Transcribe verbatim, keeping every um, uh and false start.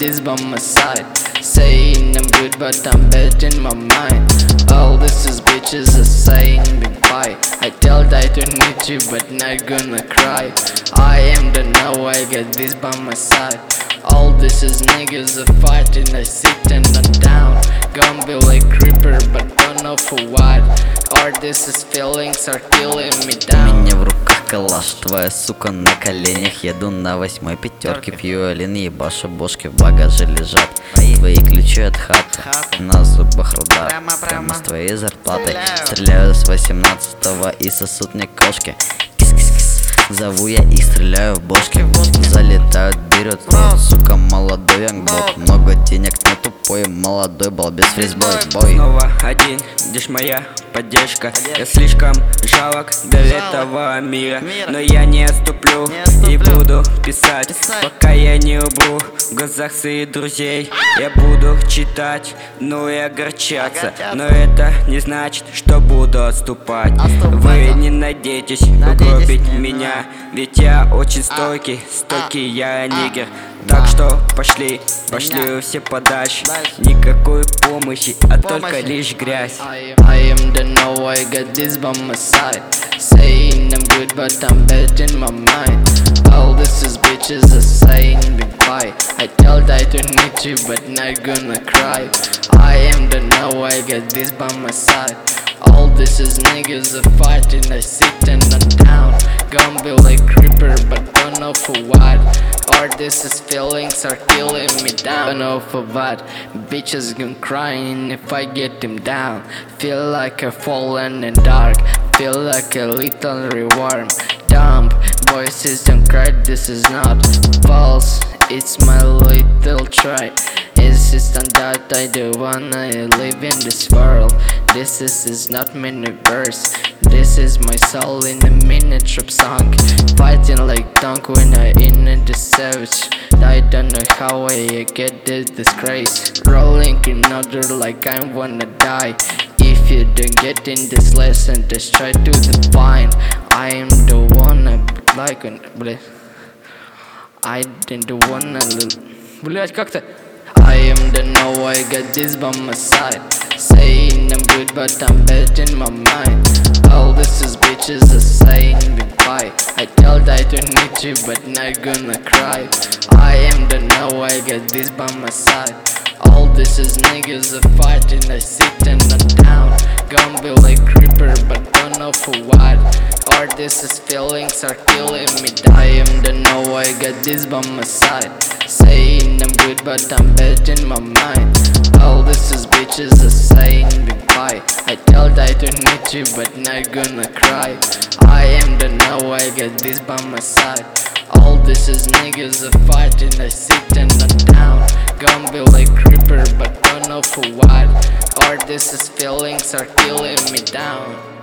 this by my side. Saying I'm good but I'm bad in my mind. All this is bitches are saying goodbye. I tell I don't need you but not gonna cry. I am the now I got this by my side. All this is niggas are fighting, I sit and I'm down. Gonna be like creeper but don't know for what. Or this is feelings are killing me down. У меня в руках калаш, твоя сука на коленях. Еду на восьмой пятерке, пью олен, ебашу бошки в багаже лежат. Твои ключи от хаты, на зубах радар. Прямо с твоей зарплатой стреляю с восемнадцатого и сосут мне кошки. Зову я их, стреляю в бошки. Залетают, берет рот, сука, молодой янгбок. Много денег, но тупой, молодой балбес, фризбой, бой. Снова один, где ж моя поддержка? Я слишком жалок для этого мира, но я не отступлю и буду писать, пока я не убру в глазах своих друзей. Я буду читать, ну и огорчаться, но это не значит, что буду отступать. Вы не надейтесь угробить меня, ведь я очень стойкий, стойкий я нигер. Так что пошли, пошли все подальше. Никакой помощи, а только лишь грязь. I am the now I got this by my side. Saying I'm good but I'm bad in my mind. All this is bitches are saying goodbye. I tell I don't need you but not gonna cry. I am the now I got this by my side. All this is niggas are fighting, I sit and I'm down. Gonna be like creeper but don't know for what. Or this is feelings are killing me down. Don't know for what. Bitches gonna crying if I get them down. Feel like I've fallen in dark. Feel like a little rewarm. Dumb voices don't cry, this is not false. It's my little try. Insistent that I don't wanna live in this world. This is, is not mini-verse. This is my soul in a miniature song. Fighting like dunk when I in the savage. I don't know how I get this disgrace. Rolling another like I wanna die. If you don't get in this lesson, just try to define. I am the one I like on, блядь. I didn't wanna, блядь, как-то. I am the now I got this by my side. Saying I'm good but I'm bad in my mind. All this is bitches are saying goodbye. I tell I don't need you but not gonna cry. I am the now I got this by my side. All this is niggas are fighting, I sit and I'm down. Gonna be like creeper but don't know for what. Or this is feelings are killing me down. I am the now I got this by my side. Saying I'm good but I'm bad in my mind. All this is bitches are saying goodbye. I tell I don't need you but not gonna cry. I am the now I got this by my side. All this is niggas are fighting, I sit and I'm down. Gonna be like creeper but don't know for what. Or this is feelings are killing me down.